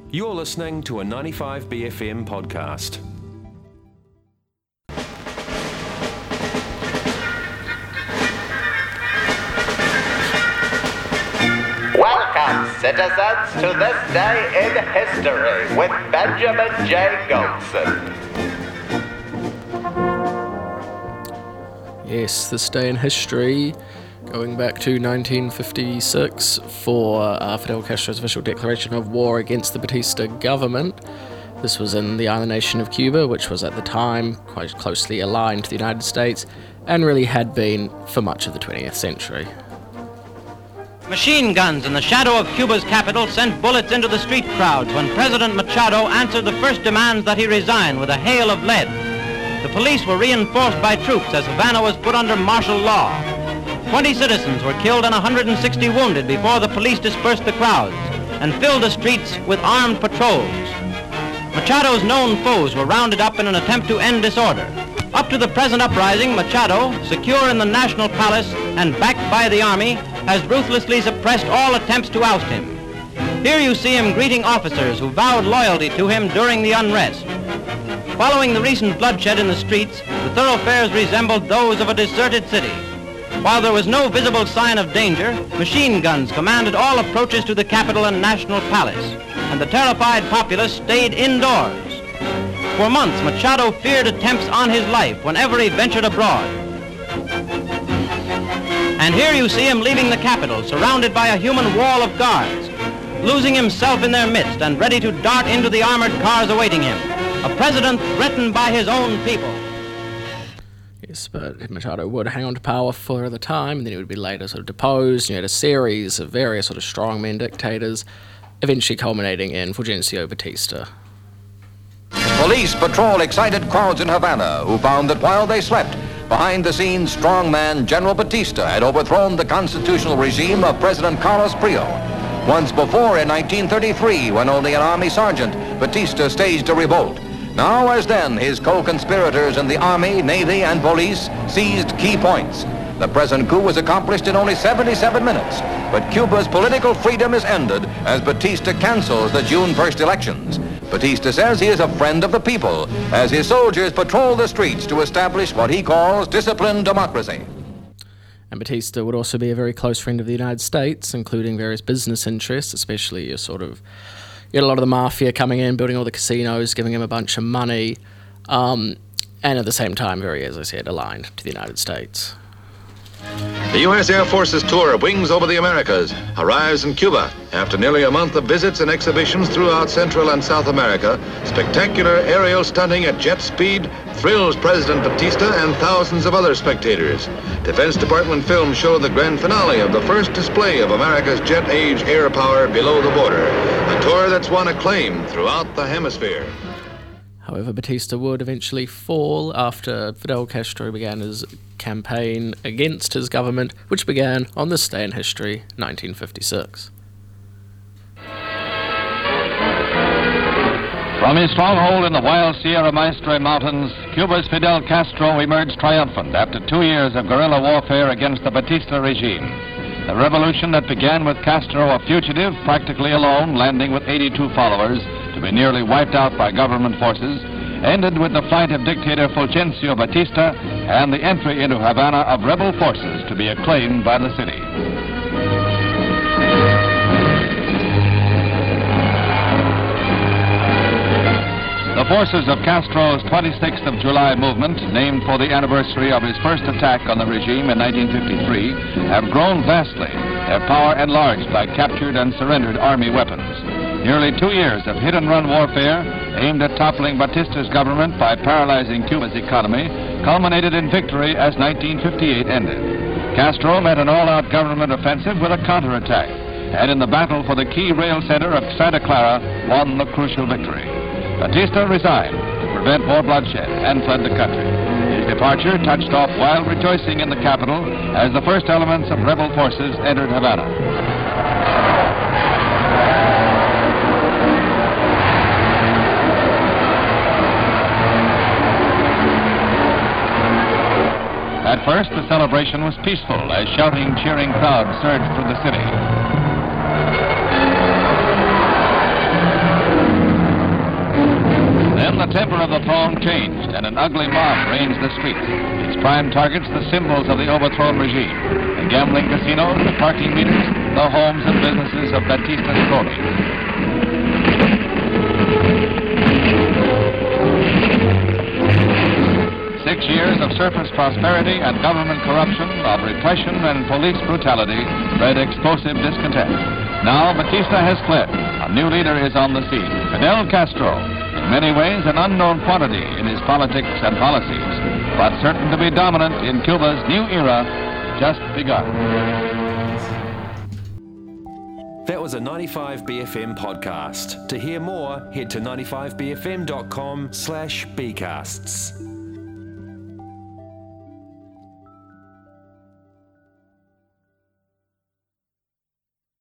You're listening to a 95BFM podcast. Welcome, citizens, to this day in history with Benjamin J. Goldson. Yes, this day in history, going back to 1956 for Fidel Castro's official declaration of war against the Batista government. This was in the island nation of Cuba, which was at the time quite closely aligned to the United States and really had been for much of the 20th century. Machine guns in the shadow of Cuba's capital sent bullets into the street crowds when President Machado answered the first demands that he resign with a hail of lead. The police were reinforced by troops as Havana was put under martial law. 20 citizens were killed and 160 wounded before the police dispersed the crowds and filled the streets with armed patrols. Machado's known foes were rounded up in an attempt to end disorder. Up to the present uprising, Machado, secure in the National Palace and backed by the army, has ruthlessly suppressed all attempts to oust him. Here you see him greeting officers who vowed loyalty to him during the unrest. Following the recent bloodshed in the streets, the thoroughfares resembled those of a deserted city. While there was no visible sign of danger, machine guns commanded all approaches to the Capitol and National Palace, and the terrified populace stayed indoors. For months, Machado feared attempts on his life whenever he ventured abroad. And here you see him leaving the Capitol, surrounded by a human wall of guards, losing himself in their midst and ready to dart into the armored cars awaiting him. A president threatened by his own people. Yes, but Machado would hang on to power for the time, and then he would be later sort of deposed. You had a series of various sort of strongmen dictators, eventually culminating in Fulgencio Batista. Police patrol excited crowds in Havana who found that while they slept, behind the scenes strongman General Batista had overthrown the constitutional regime of President Carlos Prio. Once before in 1933, when only an army sergeant, Batista staged a revolt. Now as then, his co-conspirators in the army, navy, and police seized key points. The present coup was accomplished in only 77 minutes, but Cuba's political freedom is ended as Batista cancels the June 1st elections. Batista says he is a friend of the people as his soldiers patrol the streets to establish what he calls disciplined democracy. And Batista would also be a very close friend of the United States, including various business interests, especially you had a lot of the mafia coming in, building all the casinos, giving him a bunch of money, and at the same time, very, as I said, aligned to the United States. The U.S. Air Force's tour of Wings Over the Americas arrives in Cuba. After nearly a month of visits and exhibitions throughout Central and South America, spectacular aerial stunting at jet speed thrills President Batista and thousands of other spectators. Defense Department films show the grand finale of the first display of America's jet-age air power below the border, a tour that's won acclaim throughout the hemisphere. However, Batista would eventually fall after Fidel Castro began his campaign against his government, which began on this day in history, 1956. From his stronghold in the wild Sierra Maestre Mountains, Cuba's Fidel Castro emerged triumphant after 2 years of guerrilla warfare against the Batista regime. The revolution that began with Castro a fugitive, practically alone, landing with 82 followers, to be nearly wiped out by government forces, ended with the flight of dictator Fulgencio Batista and the entry into Havana of rebel forces to be acclaimed by the city. The forces of Castro's 26th of July movement, named for the anniversary of his first attack on the regime in 1953, have grown vastly, their power enlarged by captured and surrendered army weapons. Nearly 2 years of hit-and-run warfare aimed at toppling Batista's government by paralyzing Cuba's economy culminated in victory as 1958 ended. Castro met an all-out government offensive with a counterattack, and in the battle for the key rail center of Santa Clara, won the crucial victory. Batista resigned to prevent more bloodshed and fled the country. His departure touched off wild rejoicing in the capital as the first elements of rebel forces entered Havana. At first, the celebration was peaceful as shouting, cheering crowds surged through the city. temper of the throne changed, and an ugly mob ranged the streets. Its prime targets the symbols of the overthrown regime: the gambling casinos, the parking meters, the homes and businesses of Batista's cronies. 6 years of surface prosperity and government corruption, of repression and police brutality, bred explosive discontent. Now Batista has fled. A new leader is on the scene, Fidel Castro, in many ways an unknown quantity in his politics and policies, but certain to be dominant in Cuba's new era, just begun. That was a 95BFM podcast. To hear more, head to 95bfm.com/bcasts.